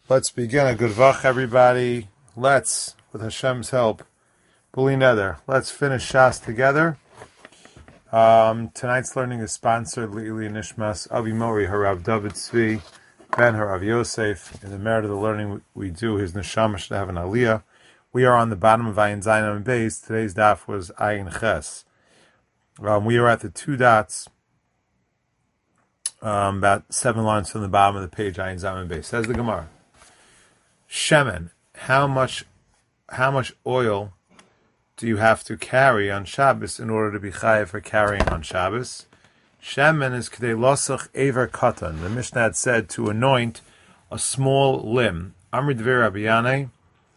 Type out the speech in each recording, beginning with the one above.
Let's begin. A good vach, everybody. Let's, with Hashem's help, B'li Neder, let's finish Shas together. Tonight's learning is sponsored Le'ili Nishmas Avi Mori Harav David Tzvi Ben Harav Yosef. In the merit of the learning we do, his neshama should have an aliyah. We are on the bottom of Ayin Zayin and Beis. Today's daf was Ayin Ches. We are at the two dots, about 7 lines from the bottom of the page. Ayin Zayin and Beis. Says the Gemara. Shemen, how much oil do you have to carry on Shabbos in order to be chayav for carrying on Shabbos? Shemen is k'dei losach aver katan. The Mishnah had said to anoint a small limb. Amri dvei Rabbi Yanai.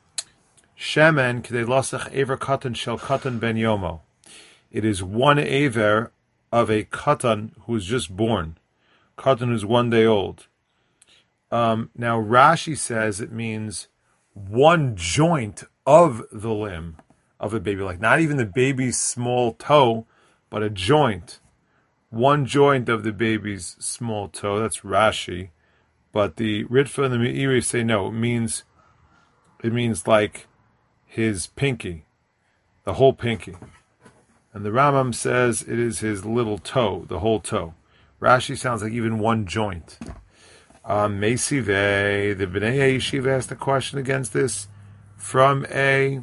Shemen k'dei losach aver katan shel katan ben yomo. It is one aver of a katan who is just born. Katan who's 1 day old. Now Rashi says it means one joint of the limb of a baby, like not even the baby's small toe, but a joint. One joint of the baby's small toe. That's Rashi. But the Ritva and the Meiri say no, it means like his pinky, the whole pinky. And the Rambam says it is his little toe, the whole toe. Rashi sounds like even one joint. Meisivei, the Bnei Yeshiva asked a question against this from a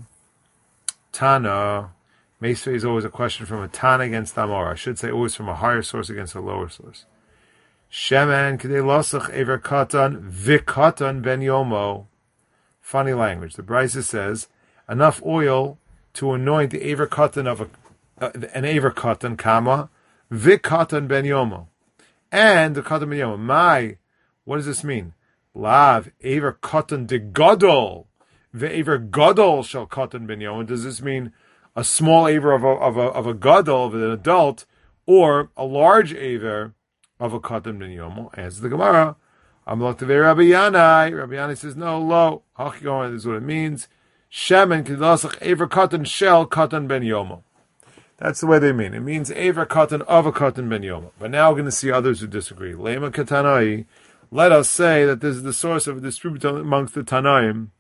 Tana. Meisivei is always a question from a Tana against Amor. I should say always from a higher source against a lower source. Shemen k'dei losach ever katan v'katan ben yomo. Funny language. The Brisa says enough oil to anoint the aver katan of an aver katan, comma v'katan ben yomo, and the katan ben yomo. What does this mean? Lav aver katan de gadol, ve'aver gadol shall katan ben yomo. Does this mean a small aver of a gadol, of an adult, or a large aver of a katan ben yomo? Answer the Gemara. Amalek tevei Rabbi Yanai. Rabbi Yanai says no. Lo hachigon. This is what it means. Shemen k'dasach aver katan shel katan ben yomo. That's the way they mean. It means aver katan of a katan ben yomo. But now we're going to see others who disagree. Lema katanai. Let us say that this is the source of a dispute amongst the Tanaim.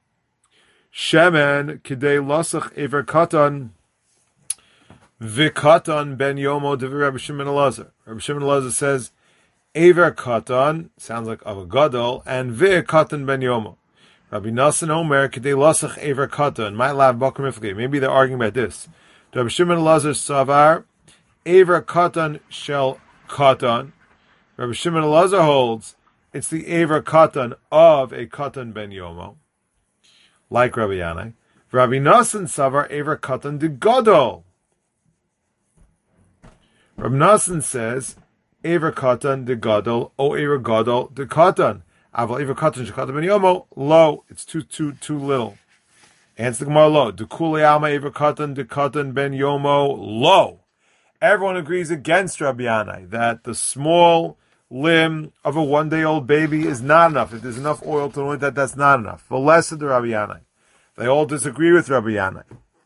Shemen kidei losach ever katan v'katan ben yomo devi Rabbi Shimon Elazar. Rabbi Shimon Elazar says ever katan sounds like of a gadol and v'katan ben yomo. Rabbi Nassan Omer kidei losach ever katan might lav bakum ifgei. Maybe they're arguing about this. Rabbi Shimon Elazar savar ever katan shel katan. Rabbi Shimon Elazar holds it's the Aver Katan of a Katan Ben Yomo, like Rabbi Yanai. Rabbi Nassan Savar Aver Katan de Gadol. Rabbi Nassan says Aver Katan de Gadol o Aver Gadol de Katan. Aval Aver Katan she Katan Ben Yomo. Lo, it's too little. Answer the Gemara. Lo, de Kule Alma Aver Katan de Katan Ben Yomo. Lo. Everyone agrees against Rabbi Yanai that the small limb of a 1 day old baby is not enough. If there's enough oil to anoint that, that's not enough. The less of the Rabbi Yanai. They all disagree with Rabbi Yanai.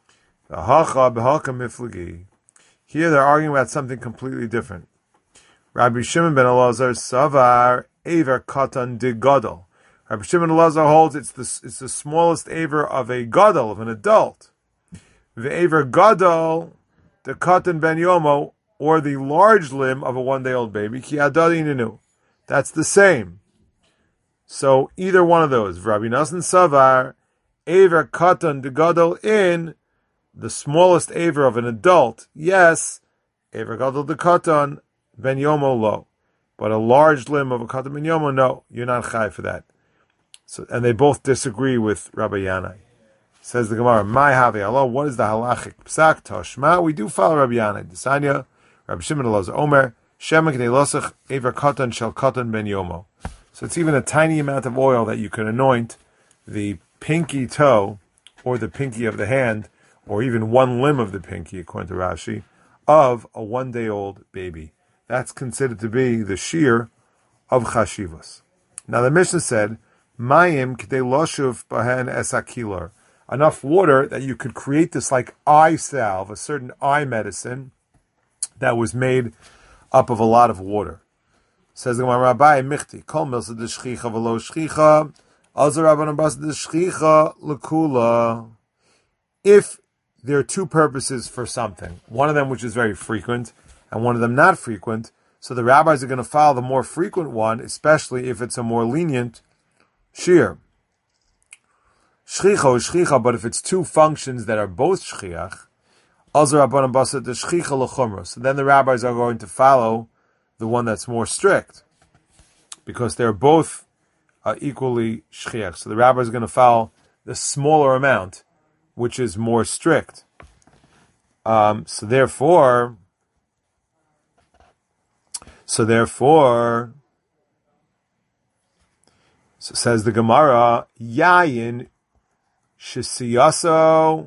Here they're arguing about something completely different. Rabbi Shimon ben Elazar savar aver katan de gadol. Rabbi Shimon ben Elazar holds it's the smallest aver of a gadol, of an adult. The aver gadol de katan ben yomo, or the large limb of a 1 day old baby, ki adadi ninu. That's the same. So either one of those, Rabbi Nassan Savar, Aver Katan de Gadol in the smallest aver of an adult, yes, Aver Gadol de Katan ben Yomo lo. But a large limb of a Katan ben Yomo, no, you're not chai for that. So, and they both disagree with Rabbi Yanai. Says the Gemara, my havi Allah, what is the halachic psak toshma? We do follow Rabbi Yanai. Desanya, Rabbi Shimon Elazar Omer, Shemen k'dei losach ever katan shel katan ben yomo. So it's even a tiny amount of oil that you can anoint the pinky toe, or the pinky of the hand, or even one limb of the pinky, according to Rashi, of a 1 day old baby. That's considered to be the shear of chashivos. Now the Mishnah said, Mayim k'dei loshuv bahen esakilar. Enough water that you could create this like eye salve, a certain eye medicine, that was made up of a lot of water. Says the Rabbi Michti, Kol milsa de shchicha v'lo shchicha, Azar Rabbanan Basar the Shchicha L'Kula. If there are two purposes for something, one of them which is very frequent, and one of them not frequent, so the rabbis are going to follow the more frequent one, especially if it's a more lenient shear. Shchicha is shchicha, but if it's two functions that are both shchiach, Azar Rabbanan Basar the Shchicha L'Chumra. So then the rabbis are going to follow the one that's more strict, because they're both equally shchiach. So the rabbis are going to follow the smaller amount, which is more strict. So therefore, so says the Gemara, Yayin shesiyaso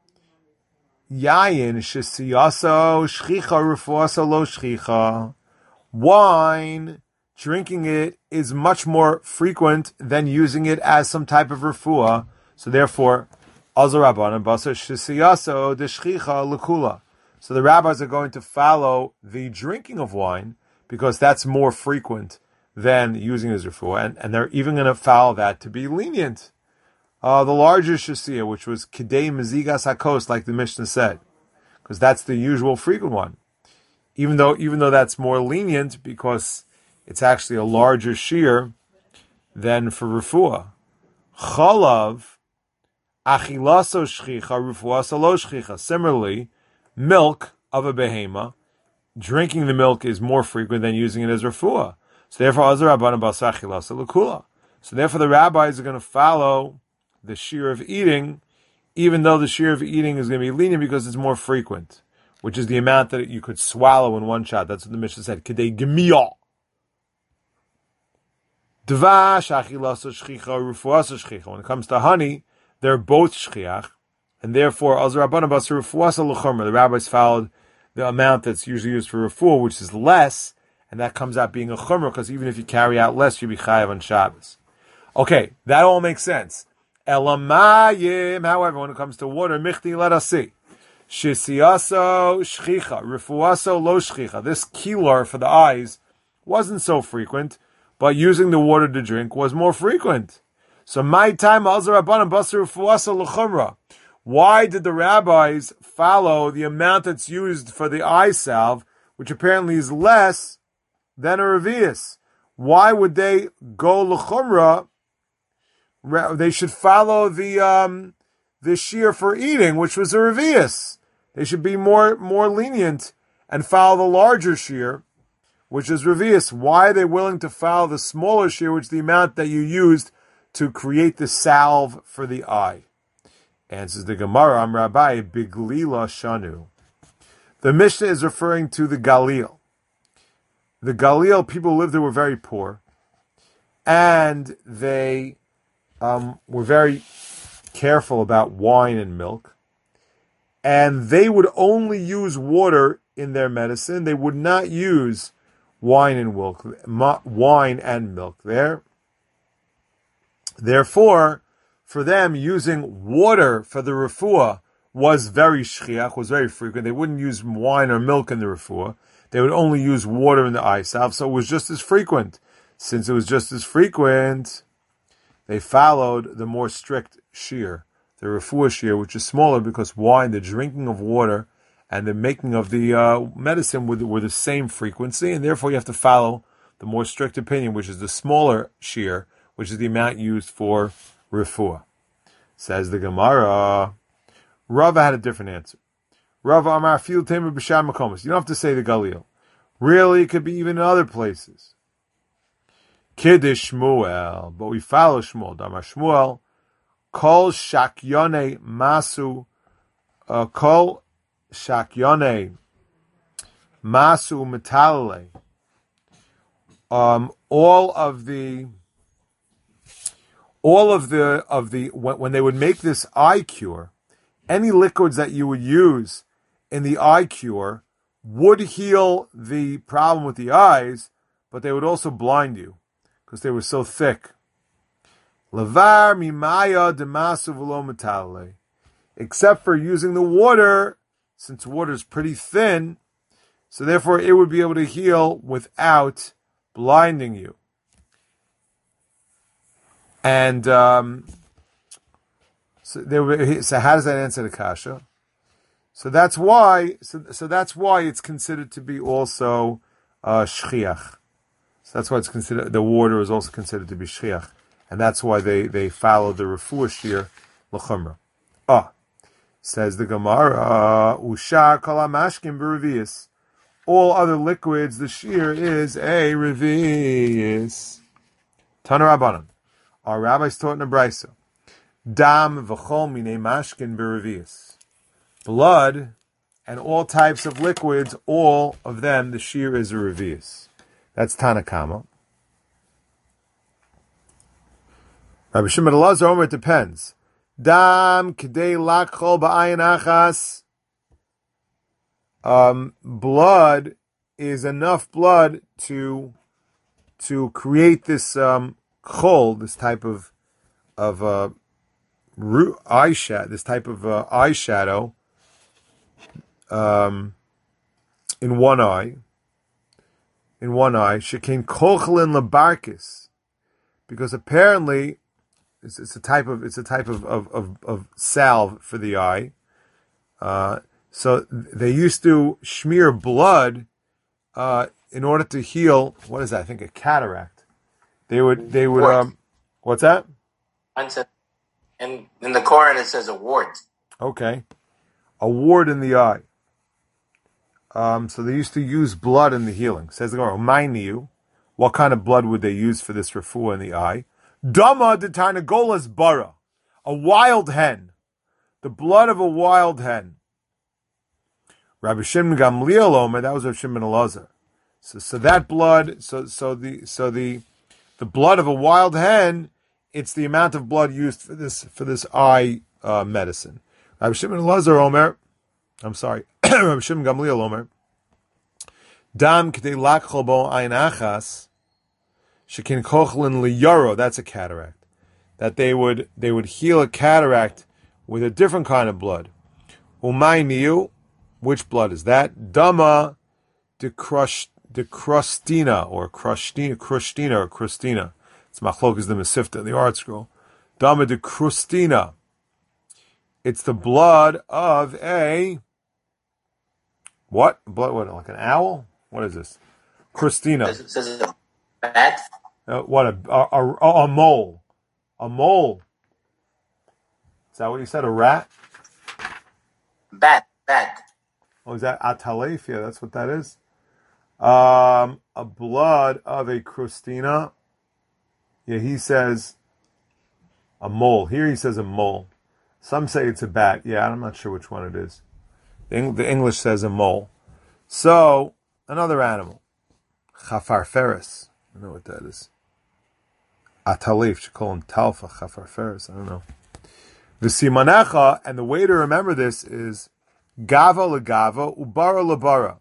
shchicha refuasa lo shchicha. Wine, drinking it is much more frequent than using it as some type of refuah. So therefore, Azar Rabbanan Basar shesiyaso de shchicha l'kula. So the rabbis are going to follow the drinking of wine because that's more frequent than using it as refuah, and they're even going to follow that to be lenient. The larger shesiyah, which was kidei mezigas hakos, like the Mishnah said, because that's the usual frequent one. Even though that's more lenient because it's actually a larger shear than for refuah. Chalav achilaso shchicha refuasa lo shchicha. Similarly, milk of a behema, drinking the milk is more frequent than using it as refuah. So therefore, Azar Rabbanan Basar achilaso l'kula. So therefore, the rabbis are going to follow the shear of eating, even though the shear of eating is going to be lenient because it's more frequent, which is the amount that you could swallow in one shot. That's what the Mishnah said. Kedei gemiyah. Dvash achilaso shchicha refuasa shchicha. When it comes to honey, they're both shchiach, and therefore Azar Rabbanan Basar refuasa l'chumra. The rabbis followed the amount that's usually used for refuah, which is less, and that comes out being a chumra because even if you carry out less, you'll be chayav on Shabbos. Okay, that all makes sense. Elamayim, however, when it comes to water, michti, let us see. Shisiyaso shchicha, refuaso lo shchicha. This kilor for the eyes wasn't so frequent, but using the water to drink was more frequent. So my time, Azar Rabbanan Basar refuaso l'chumra. Why did the rabbis follow the amount that's used for the eye salve, which apparently is less than a revius? Why would they go l'chumra? They should follow the shear for eating, which was a revius. They should be more lenient and follow the larger shear, which is revius. Why are they willing to follow the smaller shear, which is the amount that you used to create the salve for the eye? Answers the Gemara, Am Rabbi, Biglila Shanu. The Mishnah is referring to the Galil. The Galil, people who lived there were very poor, and they were very careful about wine and milk, and they would only use water in their medicine. They would not use wine and milk there. Therefore, for them, using water for the refuah was very shchiach, was very frequent. They wouldn't use wine or milk in the refuah. They would only use water in the eye salve, so it was just as frequent. Since it was just as frequent, they followed the more strict shear, the refuah shear, which is smaller because wine, the drinking of water, and the making of the medicine were the same frequency, and therefore you have to follow the more strict opinion, which is the smaller shear, which is the amount used for refuah. Says the Gemara, Rava had a different answer. Rava Amar Fil Temer B'Shar Makomis. You don't have to say the Galil. Really, it could be even in other places. Kiddush Shmuel, but we follow Shmuel. Damar Shmuel, Kol Shakyone Masu, Kol Shakyone Masu Metalale. All of the when they would make this eye cure, any liquids that you would use in the eye cure would heal the problem with the eyes, but they would also blind you because they were so thick. Levar mimaya demasu v'lo metalale. Except for using the water, since water is pretty thin, so therefore it would be able to heal without blinding you. And so how does that answer the kasha? So that's why. So that's why it's considered to be also shchiach. So that's why it's considered. The water is also considered to be shchiach, and that's why they follow the refuah shir l'chumra. Says the Gemara, Ushar kol hamashkim b'revius. All other liquids, the shear is a revius. Tana Rabbanan. Our rabbis taught in a brisa. Dam v'chol minei mashkin b'revius. Blood and all types of liquids, all of them, the shear is a revius. That's Tanakama. Rabbi Shimon Elazar Omer, it depends. Dam k'dei lakchol ba'ayin achas. Blood is enough blood to create this chol, this type of eyeshadow, eyeshadow in one eye. Shekin kochlin lebarkis, because apparently it's a type of salve for the eye. So they used to smear blood in order to heal. What is that? I think a cataract. They would. What's that? In the Quran it says a wart. Okay, a wart in the eye. So they used to use blood in the healing. Says the Gemara, mind you, what kind of blood would they use for this refuah in the eye? Dama de tarnagolas bara, a wild hen, the blood of a wild hen. Rabbi Shimon Gamliel Omer, that was Rabbi Shimon Elazar. So that blood, so the blood of a wild hen, it's the amount of blood used for this eye medicine. Rabbi Shimon Elazar Omer, I'm sorry, Rabbi Shimon Gamliel Omer, Dam k'dei lakchol bo ayin achas, shekin kochlin liyaro, that's a cataract. That they would heal a cataract with a different kind of blood. Umay niyu, which blood is that? Dama de crustina, or crustina. It's machlokas the Mesifta, the art scroll. Dama de crustina. It's the blood of a what? Blood? What? Like an owl? What is this? Crustina. It says a bat. What? A mole? A mole? Is that what you said? A rat? Bat. Oh, is that atalef? Yeah, that's what that is. A blood of a crustina. Yeah, he says a mole. Here he says a mole. Some say it's a bat. Yeah, I'm not sure which one it is. The English says a mole. So, another animal. Chafarferis. I don't know what that is. Atalef. Should call him talfa. Chafarferis. I don't know. V'simanecha, and the way to remember this is gava legava, ubara lebara.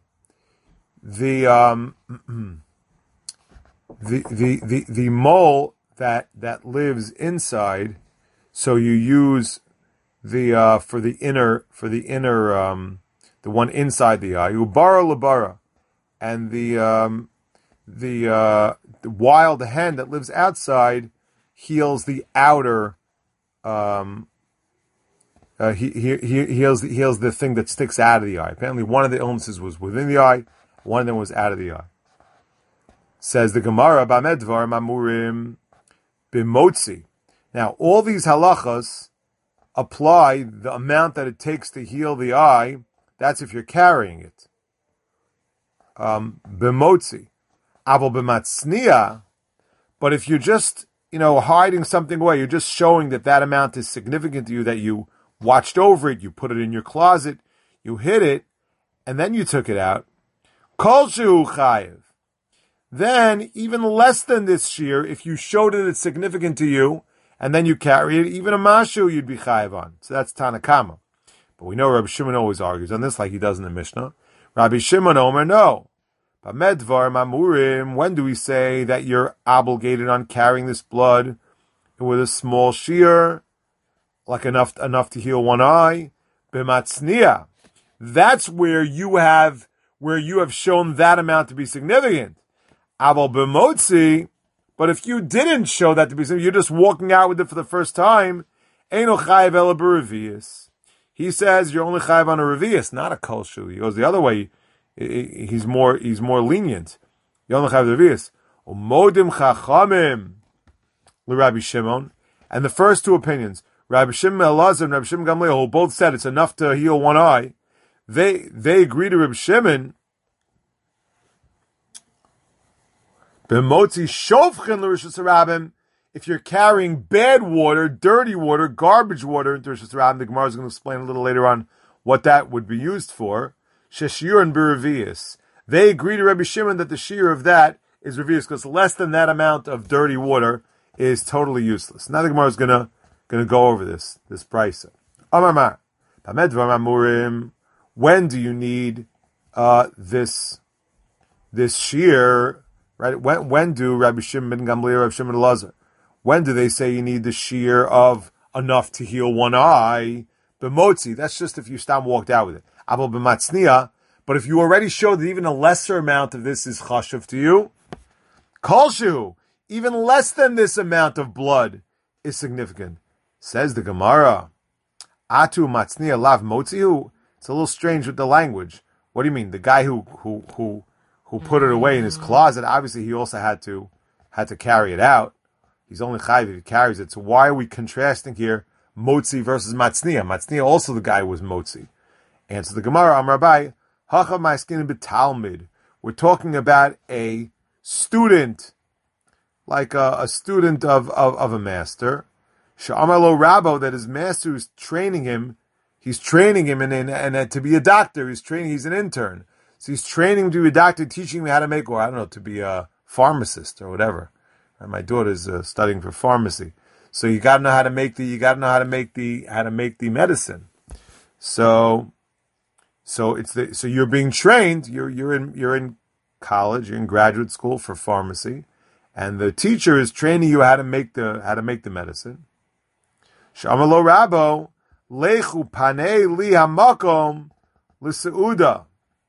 The mole that lives inside, so you use the for the inner the one inside the eye, ubara lebara, and the wild hen that lives outside heals the outer. He heals the thing that sticks out of the eye. Apparently, one of the illnesses was within the eye, one of them was out of the eye. Says the Gemara, Bamedvar Mamurim Bimotzi. Now, all these halachas apply the amount that it takes to heal the eye. That's if you're carrying it. Bimotzi. Aval b'matzniya. But if you're just, hiding something away, you're just showing that amount is significant to you, that you watched over it, you put it in your closet, you hid it, and then you took it out. Kol shehu chayiv. Then, even less than this shear, if you showed it it's significant to you, and then you carry it, even a mashu you'd be chayiv on. So that's Tanakama. But we know Rabbi Shimon always argues on this, like he does in the Mishnah. Rabbi Shimon Omer, no. But medvar mamurim, when do we say that you're obligated on carrying this blood with a small shear, like enough to heal one eye? B'matzniya. That's where you have shown that amount to be significant. Aval b'motzi, But if you didn't show that to be you're just walking out with it for the first time, Eino chayiv ela b'revius. He says you're only chayiv on a revius, not a kol shu. He goes the other way. He's more lenient. You're only chayiv revius. Umodim chachamim l'Rabbi Shimon. And the first two opinions, Rabbi Shimon Elazar and Rabbi Shimon Gamliel, who both said it's enough to heal one eye, they agree to Rabbi Shimon. B'motzi shovchen l'rishus harabim. If you're carrying bad water, dirty water, garbage water into Rishus Harabim, the Gemara is going to explain a little later on what that would be used for. Sheshir and b'revius. They agree to Rabbi Shimon that the shear of that is revius, because less than that amount of dirty water is totally useless. Now the Gemara is going to go over this brisa. Amar mar, Pamed v'amar murim. When do you need this shear? Right? When do Rabbi Shimon ben Gamliel, Rabbi Shimon Elazar? When do they say you need the shear of enough to heal one eye? B'motzi, that's just if you stop walked out with it. Abel b'matzniya, but if you already showed that even a lesser amount of this is chashuv to you, kolshu, even less than this amount of blood is significant. Says the Gemara, atu matzniya lav motzihu. It's a little strange with the language. What do you mean? The guy who put it away in his closet, obviously he also had to carry it out. He's only chayiv if he carries it. So why are we contrasting here motzi versus matzniya? Matzniya also the guy was motzi. Answer the Gemara, Amar Abai, hacha ma'askin b'talmid. We're talking about a student, like a student of a master. Sha'amar lo Rabbo, that his master is training him. He's training him and to be a doctor. He's an intern. So he's training him to be a doctor, teaching him how to make, or I don't know, to be a pharmacist or whatever. And my daughter's studying for pharmacy, so you got to know how to make the medicine. So you're being trained. You're in college. You're in graduate school for pharmacy, and the teacher is training you how to make the medicine. Shamalo Rabbo lechu panei li hamakom l'seuda.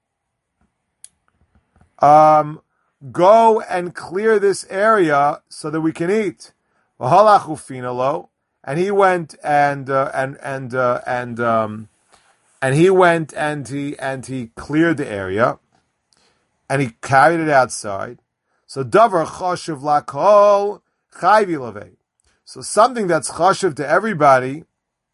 Go and clear this area so that we can eat. And he went and he cleared the area, and he carried it outside. So davar chashuv lakol chayvi lavei. So something that's chashuv to everybody,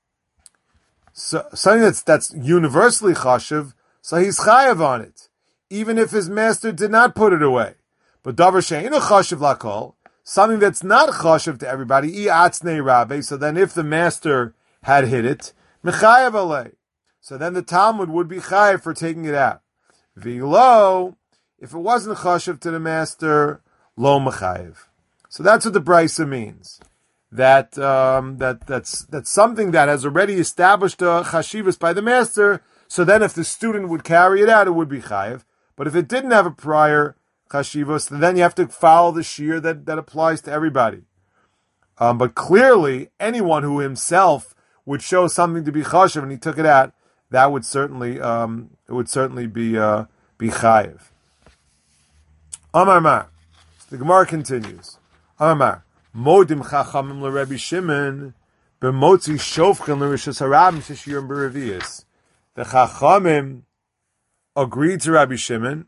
so something that's universally chashuv, so he's chayav on it, even if his master did not put it away. But davar she'enu chashuv lakol, something that's not chashuv to everybody, i'atznei rabbe, so then if the master had hit it, mechayav alei, so then the Talmud would be chayav for taking it out. V'lo, if it wasn't chashuv to the master, lo mechayav. So that's what the brisa means. That's something that has already established a chashivas by the master, so then if the student would carry it out, it would be chayav. But if it didn't have a prior chashivos, then you have to follow the shear that applies to everybody. But clearly, anyone who himself would show something to be chashiv and he took it out, that would certainly be chayiv. Amar Mar. The Gemara continues. Amar Mar. Modim chachamim l'Rebbe Shimon b'motzi shofchen l'Rishus Harabim sheshiyim b'revius. The chachamim agreed to Rabbi Shimon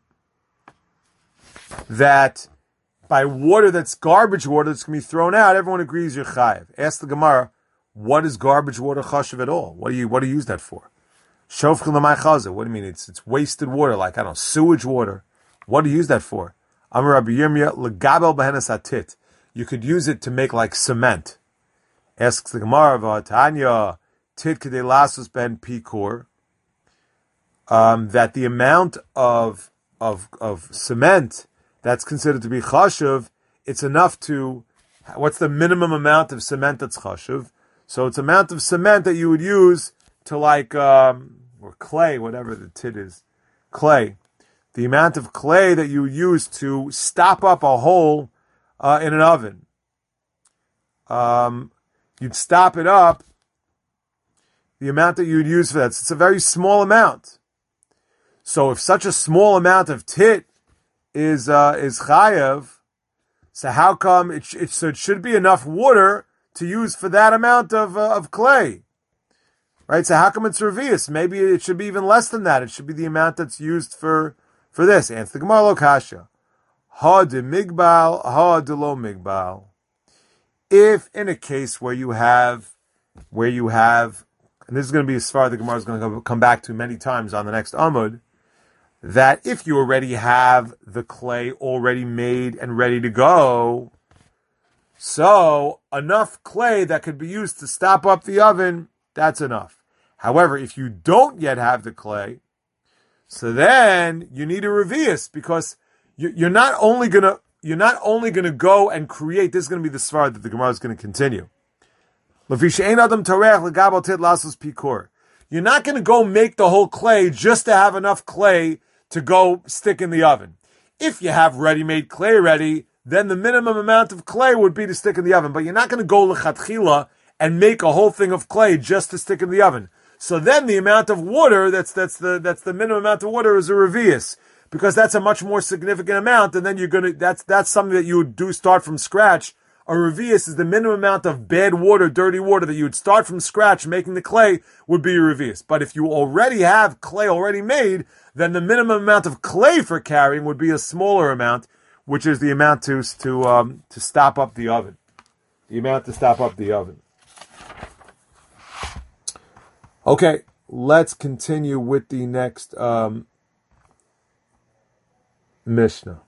that by water that's garbage water that's going to be thrown out, everyone agrees you're chayiv. Ask the Gemara, what is garbage water chashiv at all? What do you use that for? Shofchen l'may chazer. What do you mean? It's wasted water, like, I don't know, sewage water. What do you use that for? Amar Rabbi Yirmiyah l'gabel b'henes atit. You could use it to make like cement. Asks the Gemara, v'atanya tit kedei lasus ben pikur. That the amount of cement that's considered to be chashuv, it's enough to, what's the minimum amount of cement that's chashuv? So it's amount of cement that you would use to like, or clay, whatever the tit is, clay. The amount of clay that you would use to stop up a hole in an oven. You'd stop it up, the amount that you'd use for that. So it's a very small amount. So if such a small amount of tit is chayav, So how come it should be enough water to use for that amount of clay? Right? So how come it's revius? Maybe it should be even less than that. It should be the amount that's used for this. Answer the Gemara lo kasha. Ha de migbal, ha de lo migbal. If in a case where you have, and this is going to be as far the Gemara is going to come back to many times on the next Amud, that if you already have the clay already made and ready to go, so enough clay that could be used to stop up the oven, that's enough. However, if you don't yet have the clay, so then you need a revius, because you're not only gonna go and create. This is going to be the svar that the Gemara is going to continue. You're not going to go make the whole clay just to have enough clay to go stick in the oven. If you have ready-made clay ready, then the minimum amount of clay would be to stick in the oven. But you're not going to go lechatchila and make a whole thing of clay just to stick in the oven. So then the amount of water, that's the minimum amount of water, is a revius, because that's a much more significant amount, and then that's something that you would do start from scratch. A revius is the minimum amount of bad water, dirty water that you would start from scratch making the clay would be a revius. But if you already have clay already made, then the minimum amount of clay for carrying would be a smaller amount, which is the amount to stop up the oven. The amount to stop up the oven. Okay, let's continue with the next Mishnah.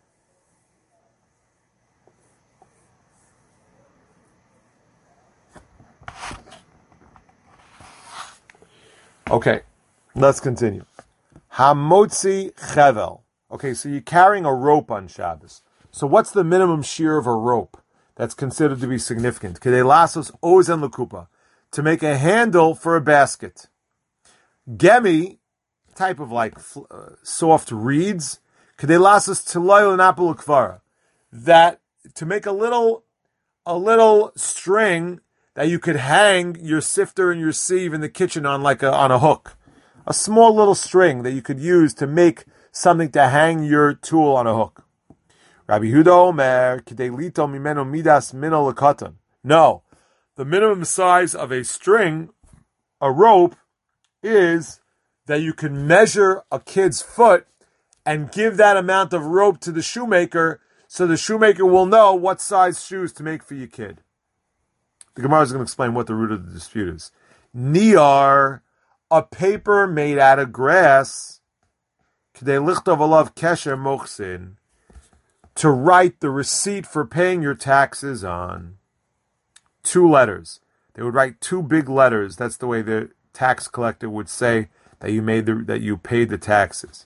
Okay, let's continue. Hamotzi chevel. Okay, so you're carrying a rope on Shabbos. So what's the minimum shear of a rope that's considered to be significant? Kedei lasos ozen lekupa, to make a handle for a basket. Gemi, type of like soft reeds. Kedei lasos tiloy l'napel ukvara, that to make a little string that you could hang your sifter and your sieve in the kitchen on, like on a hook. A small little string that you could use to make something to hang your tool on a hook. Rabbi Yehuda Omer, Kidei lito mimeno midas mino lekatan. No, the minimum size of a string, a rope, is that you can measure a kid's foot and give that amount of rope to the shoemaker, so the shoemaker will know what size shoes to make for your kid. The Gemara is going to explain what the root of the dispute is. Niyar, a paper made out of grass, k'dei lichtov alav kesher mochsin, to write the receipt for paying your taxes on. 2 letters. They would write 2 big letters. That's the way the tax collector would say that you paid the taxes.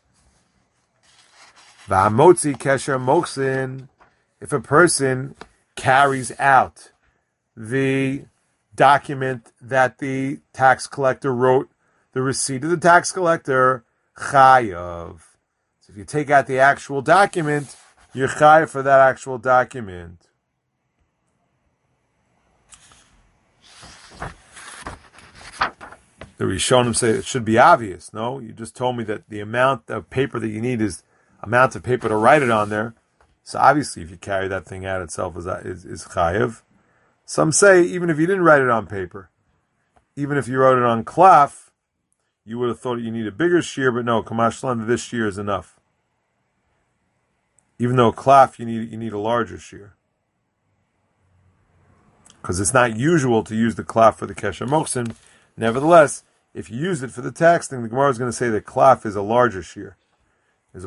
V'hamotzi kesher mochsin, if a person carries out the document that the tax collector wrote, the receipt of the tax collector, chayav. So if you take out the actual document, you're chayav for that actual document. The Rishonim say it should be obvious. No, you just told me that the amount of paper that you need is amount of paper to write it on there. So obviously, if you carry that thing out itself, is chayav. Some say even if you didn't write it on paper, even if you wrote it on cloth, you would have thought you need a bigger shear, but no, Kamash Landa, this shear is enough. Even though cloth, you need a larger shear. Because it's not usual to use the cloth for the kesher moksin. Nevertheless, if you use it for the tax thing, the Gemara is going to say that cloth is a larger shear. This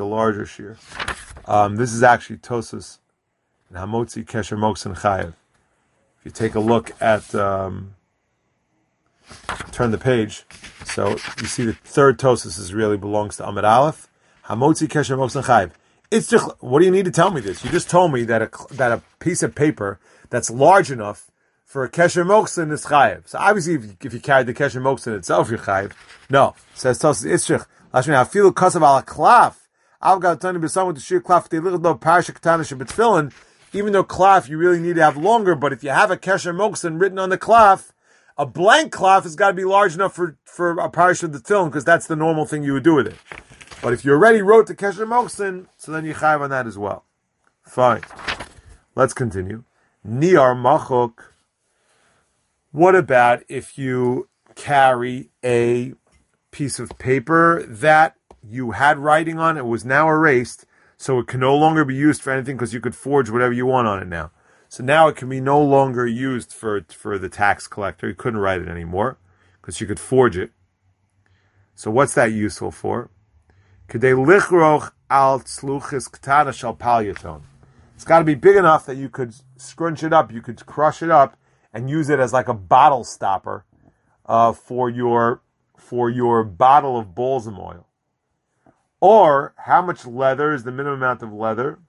is actually Tosas and Hamotzi kesher moksin chayev. If you take a look at, turn the page, so you see the third Tosas really belongs to Amid Aleph. Hamotzi kesher moksin chayev. It's just, what do you need to tell me this? You just told me that a piece of paper that's large enough for a kesher moksin is chayev. So obviously, if you carried the kesher moksin itself, you're chayev. No, says Tosas Itzrich. Lashmi hafilu kasav ala klaf. I've got to be someone to shear klaf. They little no parasha katana shebetfilin. Even though cloth you really need to have longer, but if you have a kesher moksin written on the cloth, a blank cloth has got to be large enough for a parish of the tefillin, because that's the normal thing you would do with it. But if you already wrote the kesher moksin, so then you chayav on that as well. Fine. Let's continue. Niar machok. What about if you carry a piece of paper that you had writing on, it was now erased, so it can no longer be used for anything because you could forge whatever you want on it now. So now it can be no longer used for the tax collector. You couldn't write it anymore because you could forge it. So what's that useful for? Kedei lichroch al tzluchis ktana shal palyaton. It's got to be big enough that you could scrunch it up, you could crush it up, and use it as like a bottle stopper for your bottle of balsam oil. Or how much leather is the minimum amount of leather?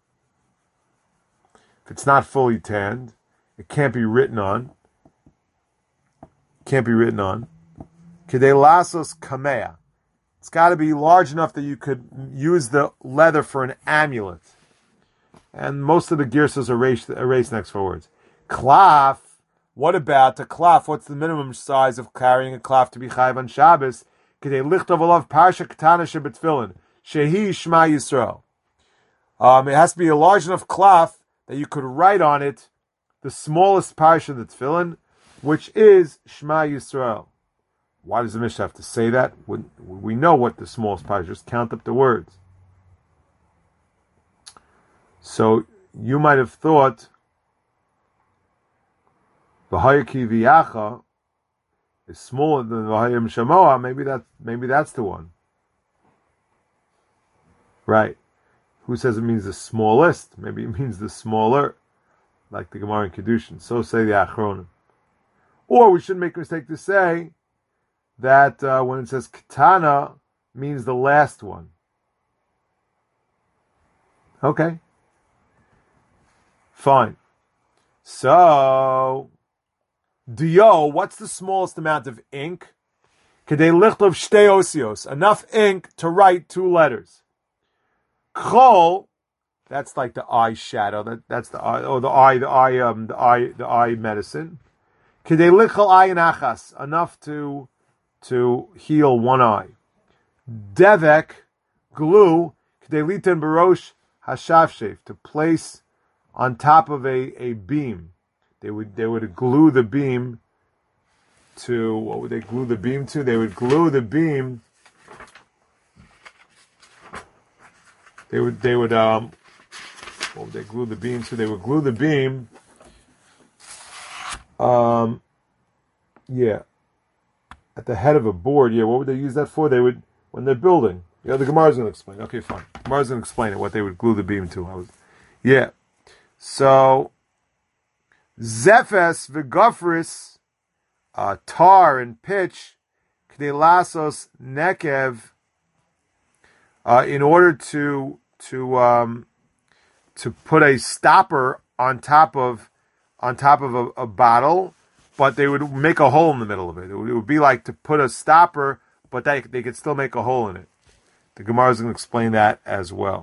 If it's not fully tanned, it can't be written on. Kedei lasos kamea. It's got to be large enough that you could use the leather for an amulet. And most of the girsas erase next four words. Klaf. What about the klaf? What's the minimum size of carrying a klaf to be chayiv on Shabbos? Kedei lichtov olav parsha katana shebetfilin shehi Shema Yisrael. It has to be a large enough klaf that you could write on it the smallest parsha of the tefillin, which is Shema Yisrael. Why does the Mishnah have to say that? We know what the smallest parsha is. Just count up the words. So you might have thought V'hayaki v'yacha is smaller than V'hayim shamoa. Maybe that's the one. Right. Who says it means the smallest? Maybe it means the smaller, like the Gemara in Kedushin. So say the Achronim. Or we shouldn't make a mistake to say that when it says katana means the last one. Okay. Fine. So, Dio, what's the smallest amount of ink? Kedei lichtov shtei osios. Enough ink to write 2 letters. Chol, that's like the eye shadow. That's the eye, the eye medicine. Kedei lichal ayin achas. Enough to heal one eye. Devek, glue. Kedei litin barosh hashavshev. To place on top of a beam. They would glue the beam to, what would they glue the beam to? They would glue the beam. What would they glue the beam to? They would glue the beam at the head of a board. Yeah, what would they use that for? They would, when they're building. Yeah, the Gemara's going to explain. Okay, fine. Gemara's going to explain it, what they would glue the beam to. So, Zephes v'gofris, tar and pitch, k'dei lasos nekev, in order to put a stopper on top of a bottle, but they would make a hole in the middle of it. It would be like to put a stopper, but they could still make a hole in it. The Gemara is going to explain that as well.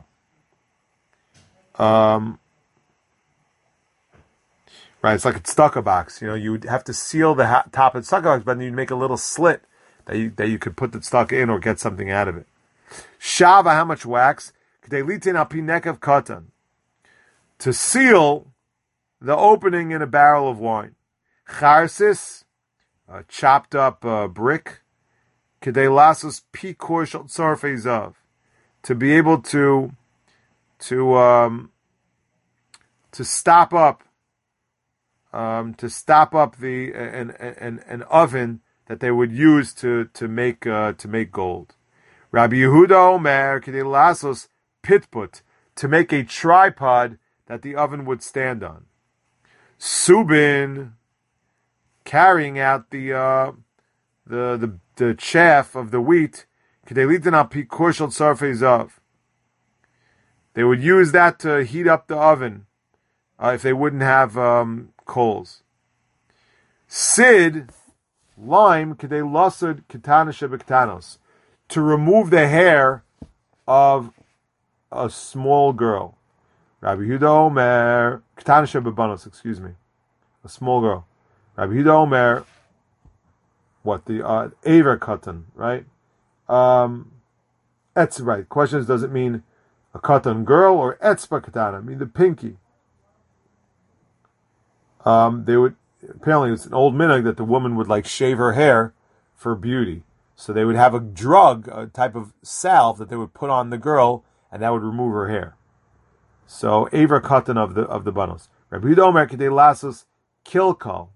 Right, it's like a stucco box. You would have to seal the top of the stucco box, but then you'd make a little slit that you could put the stucco in or get something out of it. Shava, how much wax? To seal the opening in a barrel of wine. Charsis, a chopped up brick. Kedei lasos pikor shel tzarfei zav. To be able to stop up. To stop up an oven that they would use to make gold. Rabbi Yehuda Omer kedei lasos pitput, to make a tripod that the oven would stand on. Subin, carrying out the chaff of the wheat. Kedei litin al pikor shel tzarfei zav. They would use that to heat up the oven if they wouldn't have coals. Sid, lime, kedei lasud ketana shebektanos, to remove the hair of a small girl. Rabbi Yehuda Omer, ketana shebebanos, a small girl. Rabbi Yehuda Omer, what, the Aver katan, right? Etz, right. Question is, does it mean a katan girl or etzba katana? I mean the pinky. they would, apparently it's an old minhag that the woman would like shave her hair for beauty. So they would have a drug, a type of salve that they would put on the girl, and that would remove her hair. So Aver Katan of the Banos. Rabbi Yehuda Omer Kedei Lasos Kilkal.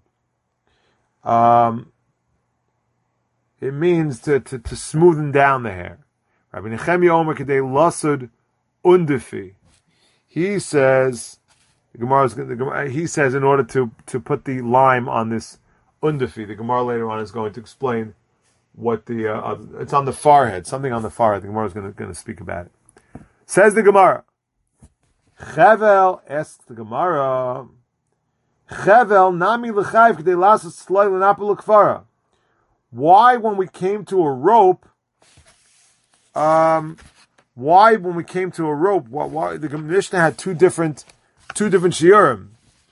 It means to smoothen down the hair. Rabbi Nechemia Omer Kedei Lasud Undefi. He says he says in order to put the lime on this undefi. The Gemara later on is going to explain what the it's on the forehead, something on the forehead. The Gemara is going to speak about it. Says the Gemara. Chevel asks the Gemara. Chevel nami l'chayv k'dei lasas tzloi l'napel l'kfara. Why, when we came to a rope? Why, when we came to a rope? Why the Mishnah had two different shiurim.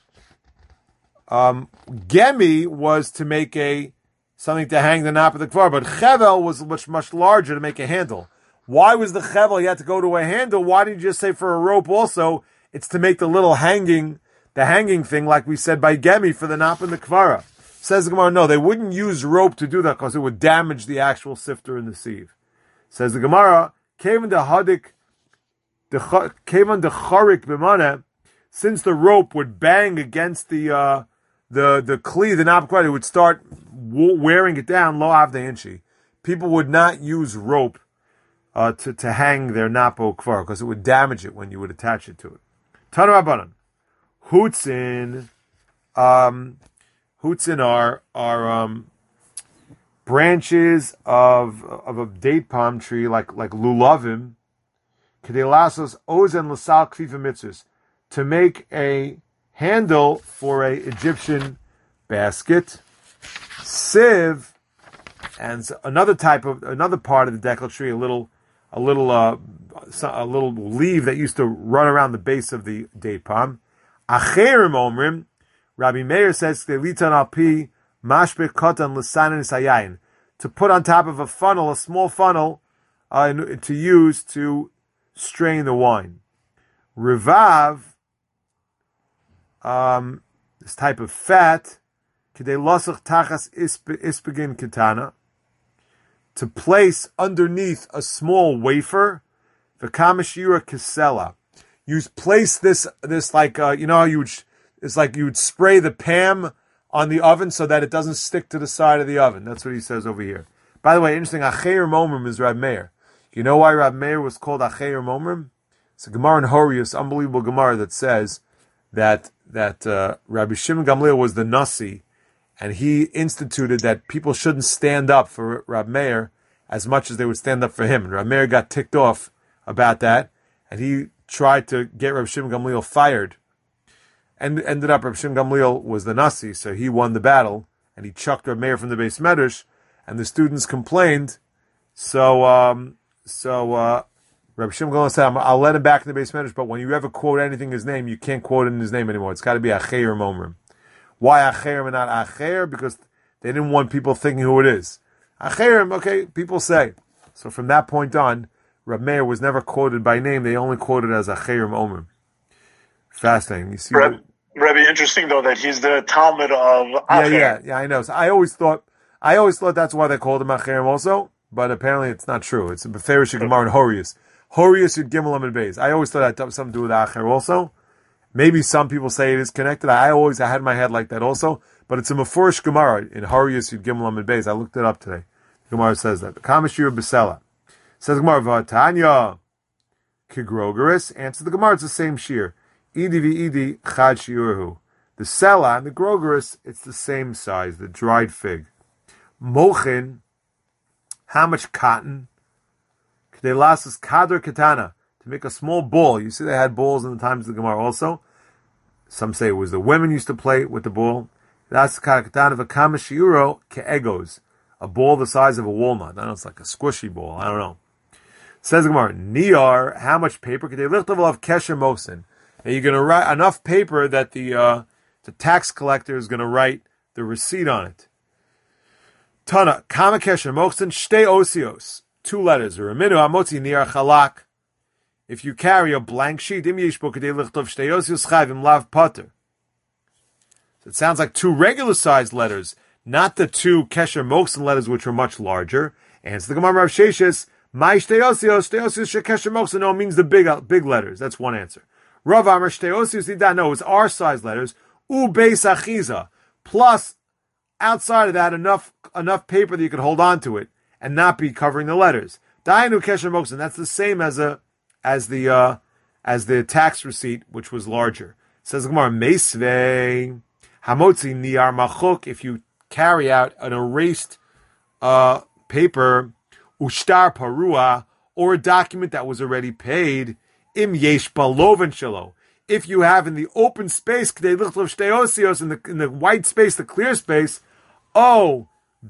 Gemi was to make something to hang the nap of the kfar, but chevel was much larger to make a handle. Why was the chevel? You had to go to a handle. Why didn't you just say for a rope also? It's to make the little hanging thing, like we said by Gemi for the nap and the kvara. Says the Gemara, no, they wouldn't use rope to do that because it would damage the actual sifter and the sieve. Says the Gemara, Kevan de chorik b'maneh, since the rope would bang against the kli, the nap kvara, it would start wearing it down. Lo avdei inchi. People would not use rope to hang their napo kvar because it would damage it when you would attach it to it. Tanu Rabbanan, hutzin are branches of a date palm tree like lulavim. Kedei lasos ozen l'sal kfifa mitzvus, to make a handle for a Egyptian basket. Sieve, and another part of the decal tree, a little leaf that used to run around the base of the date palm. Acherim omrim, Rabbi Meir says, litan al pi mashpeh kotan l'sanin sayayin, to put on top of a funnel, a small funnel, to use to strain the wine. Revav, this type of fat, kedei losach tachas ispegin ketana, to place underneath a small wafer, v'kamashira kesela. You place this like how it's like you would spray the Pam on the oven so that it doesn't stick to the side of the oven. That's what he says over here. By the way, interesting, Acheir Momrim is Rab Meir. You know why Rab Meir was called Acheir Momrim? It's a Gemara in Horius, unbelievable Gemara that says that Rabbi Shimon Gamliel was the Nasi, and he instituted that people shouldn't stand up for Rab Meir as much as they would stand up for him. And Rab Meir got ticked off about that, and he tried to get Rab Shimon Gamliel fired. And ended up Rab Shimon Gamliel was the Nasi, so he won the battle, and he chucked Rab Meir from the Beis Medrash, and the students complained. So Rab Shimon Gamliel said, "I'll let him back in the Beis Medrash, but when you ever quote anything in his name, you can't quote it in his name anymore. It's got to be Acheir Momrim." Why Acheir and not Acheir? Because they didn't want people thinking who it is. Acheir, okay, people say. So from that point on, Rab Meir was never quoted by name. They only quoted as Acheir Momrim. Fascinating. You see, Rebbe, interesting though that he's the Talmud of Acher. Yeah, I know. So I always thought that's why they called him Acherim also, but apparently it's not true. It's a Beferish Gemara in Horius. Horius Yud Gimel Amid Beis. I always thought that had something to do with Acher also. Maybe some people say it is connected. I had in my head like that also, but it's a Mefurish Gemara in Horius Yud Gimel Amid Beis. I looked it up today. The Gemara says that. Kamashir Besela. Says the Gemara, Vatanya Kigrogeris. Answer the Gemara, it's the same shear. Idi v'idi chad shiurhu. The sela and the grogeris, it's the same size, the dried fig. Mochin, how much cotton? K'dei lasas kader katana, to make a small ball. You see they had balls in the times of the Gemara also. Some say it was the women used to play with the ball. That's katana v'kama shiuro ke'egos, a ball the size of a walnut. I know it's like a squishy ball, I don't know. Says the Gemara, Niyar, how much paper? K'dei lichtav of kesher mosin. And you're going to write enough paper that the tax collector is going to write the receipt on it. Tana, Kama Kesher Mochsen, Shtei Osios, 2 letters. Raminu Amotzi Niyar Chalak. If you carry a blank sheet, Im Yishbo Kedei Lichtov Shtei Osios Chayvim Lav Potter. So it sounds like two regular sized letters, not the two Kesher Moksin letters, which were much larger. And so the Gemara of Sheshis, my Shteosios Kesher Moksin, no, means the big letters. That's one answer. Rav Amar Shteosios Idan, no, it's our size letters. U Beis Achiza, plus outside of that, enough paper that you could hold on to it and not be covering the letters. Dainu Kesher Moksin, that's the same as the tax receipt, which was larger. It says the Gemara, Meisvei Hamotzi Niyar Machuk, if you carry out an erased paper, Ushtar Parua, or a document that was already paid, Im Yesh Baloven Shalo. If you have in the open space, in the white space, the clear space, Bikulo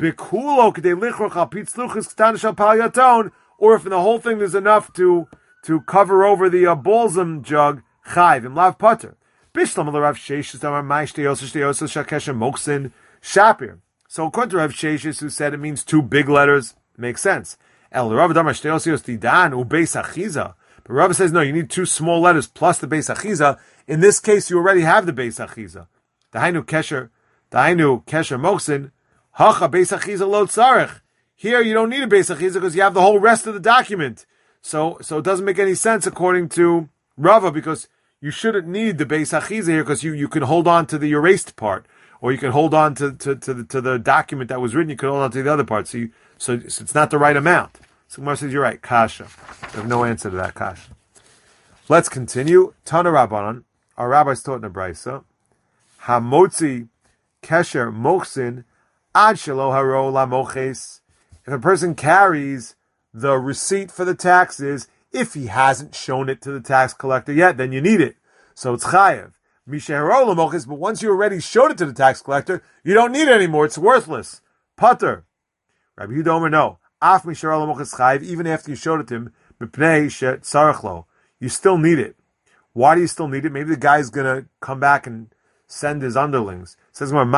or if in the whole thing there's enough to cover over the balsam jug, Chayv, Im Lav Potter. Bishlam Rav Sheshis Amar Mai Shteosas Shakesha Moksin Shapir. So according to Rav Sheshis, who said it means two big letters, makes sense. El Rav Damar Shteosios Didan Ubeis Achiza. But Rav says no, you need two small letters plus the Beis Achiza. In this case, you already have the Beis Achiza. Dahainu Kesher Moksin Hacha Beis Achiza Lo Tzarech. Here you don't need a Beis Achiza because you have the whole rest of the document. So it doesn't make any sense according to Rava, because you shouldn't need the Beis Achiza here because you can hold on to the erased part, or you can hold on to the document that was written. You can hold on to the other part. So it's not the right amount. So Gemara says you're right. Kasha. I have no answer to that kasha. Let's continue. Tana Rabbanan. Our rabbis taught in the Brisa. Hamotzi kesher moksin ad shelo haro la moches. If a person carries the receipt for the taxes, if he hasn't shown it to the tax collector yet, then you need it. So it's chayev. Misheharo la moches. But once you already showed it to the tax collector, you don't need it anymore. It's worthless. Putter. Rabbi Yehuda Omer, no. Af misheharo la moches chayev. Even after you showed it to him, b'pnei shet sarachlo. You still need it. Why do you still need it? Maybe the guy's going to come back and send his underlings. It says, no,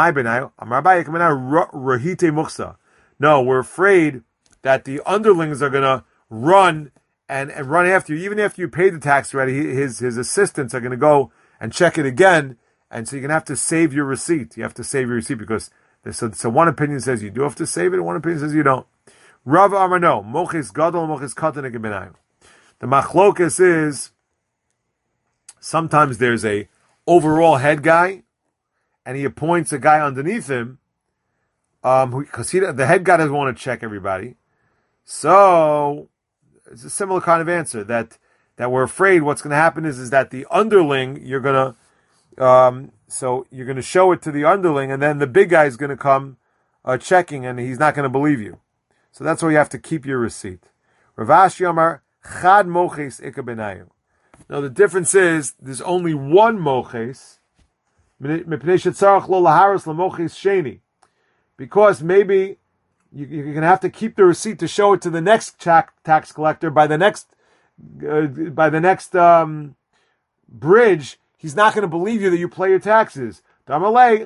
we're afraid that the underlings are going to run and run after you. Even after you paid the tax already, his assistants are going to go and check it again. And so you're going to have to save your receipt. You have to save your receipt because, so one opinion says you do have to save it, and one opinion says you don't. Rav Amar, no. Moches gadol, moches katan ekebinayim. The machlokas is, sometimes there's a overall head guy, and he appoints a guy underneath him, because the head guy doesn't want to check everybody. So it's a similar kind of answer that we're afraid what's going to happen is that the underling you're going to show it to the underling, and then the big guy is going to come checking, and he's not going to believe you. So that's why you have to keep your receipt. Rav Ashi Amar Chad moches ika benayu. Now the difference is there's only one moches, because maybe you're going to have to keep the receipt to show it to the next tax collector by the next bridge. He's not going to believe you that you pay your taxes. Look,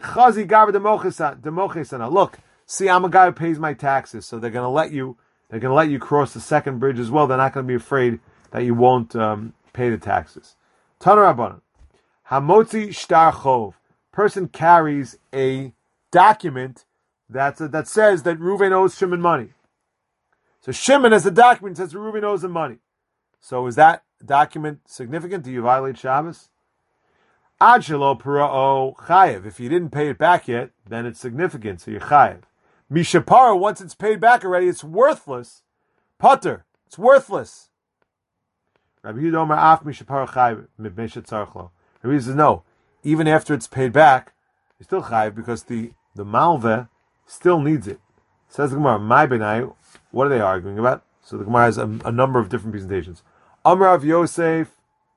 see, I'm a guy who pays my taxes, so they're going to let you cross the second bridge as well. They're not going to be afraid that you won't pay the taxes. Tana Rabbanan. Hamotzi shtar chov. Person carries a document that says that Reuven owes Shimon money. So Shimon has a document that says Reuven owes him money. So is that document significant? Do you violate Shabbos? Ad shelo para'o chayev. If you didn't pay it back yet, then it's significant, so you're chayev. Mishapara, once it's paid back already, it's worthless. Putter, it's worthless. Rabbi Yehuda Omer af mishapara chayev mibmeshet tzarchlo. Rabbi Yehuda says no. Even after it's paid back, you're still chayev because the malveh still needs it. Says the Gemara, my benai. What are they arguing about? So the Gemara has a number of different presentations. Amar of Yosef.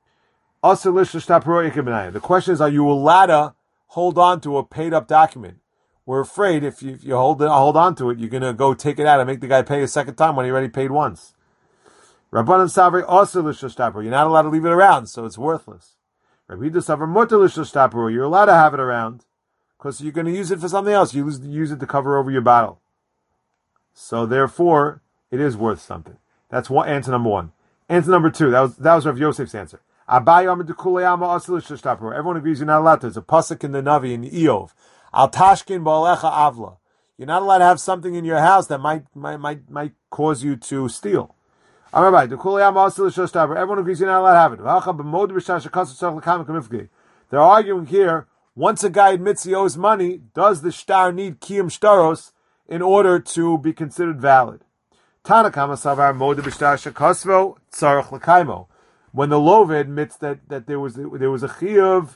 The question is, are you allowed to hold on to a paid up document? We're afraid if you hold on to it, you're going to go take it out and make the guy pay a second time when he already paid once. Rabbanan Savri also l'shtaper. You're not allowed to leave it around, so it's worthless. Rabbi Yehuda Savri mutar l'shtaper. You're allowed to have it around because you're going to use it for something else. You use it to cover over your bottle. So therefore, it is worth something. That's answer number one. Answer number two. That was Rav Yosef's answer. Everyone agrees you're not allowed to. There's a pasuk in the Navi in Eov. Al tashkin ba'alecha avla. You're not allowed to have something in your house that might cause you to steal. Everyone agrees you're not allowed to have it. They're arguing here, once a guy admits he owes money, does the shtar need kiyum shtaros in order to be considered valid? Tanakama savar moed b'shtar shekasvo tzarich l'kaimo. When the lova admits that there was a chiyuv,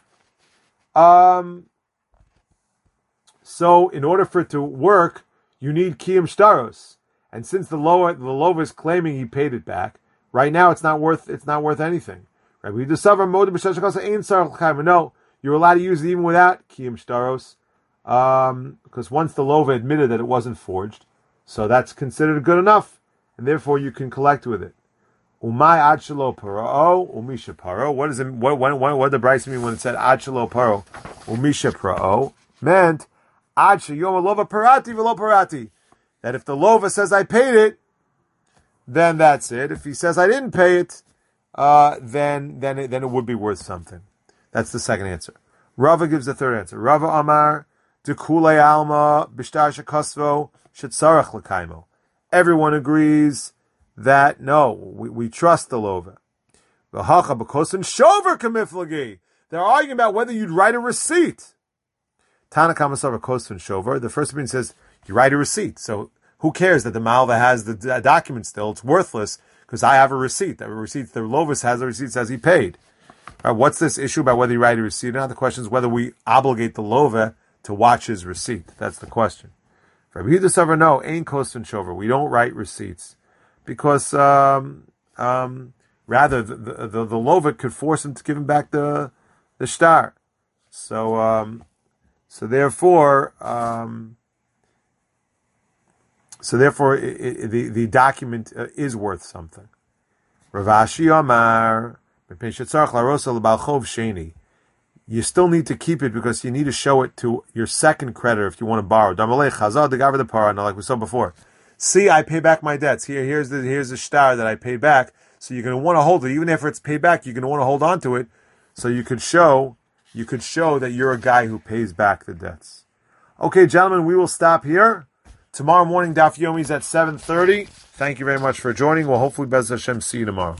so in order for it to work, you need kiyum shtaros. And since the lova is claiming he paid it back, right now it's not worth anything. Right? No, you're allowed to use it even without kiyum shtaros, because once the lova admitted that it wasn't forged, so that's considered good enough, and therefore you can collect with it. Umay ad shelo parao umisha paro. What does it? What did the Bryce mean when it said ad shelo paro umisha parao? Meant ad sheyom lova parati v'lo parati. That if the lova says I paid it, then that's it. If he says I didn't pay it, then it would be worth something. That's the second answer. Rava gives the third answer. Rava Amar dekulei alma b'shtar shekasvo shetzarach l'kaimo. Everyone agrees that no, we trust the lova. V'hacha b'kosin shover kamiflagi. They're arguing about whether you'd write a receipt. Tanakama savar kosin shover. The first opinion says you write a receipt. So who cares that the malva has the document still? It's worthless because I have a receipt. The lovis has a receipt says he paid. Right, what's this issue about whether you write a receipt? Now the question is whether we obligate the lova to watch his receipt. That's the question. For Rabbi Yehuda Savar, no, ain't kosin shover. We don't write receipts because rather the lova could force him to give him back the shtar. So therefore the document is worth something. Rav Ashi Amar, you still need to keep it because you need to show it to your second creditor if you want to borrow. Now, like we saw before. See, I pay back my debts. Here's the shtar that I paid back. So you're going to want to hold it, even after it's paid back. You're going to want to hold on to it, so you could show that you're a guy who pays back the debts. Okay, gentlemen, we will stop here. Tomorrow morning, Daf Yomi is at 7:30. Thank you very much for joining. We'll hopefully, Bez Hashem, see you tomorrow.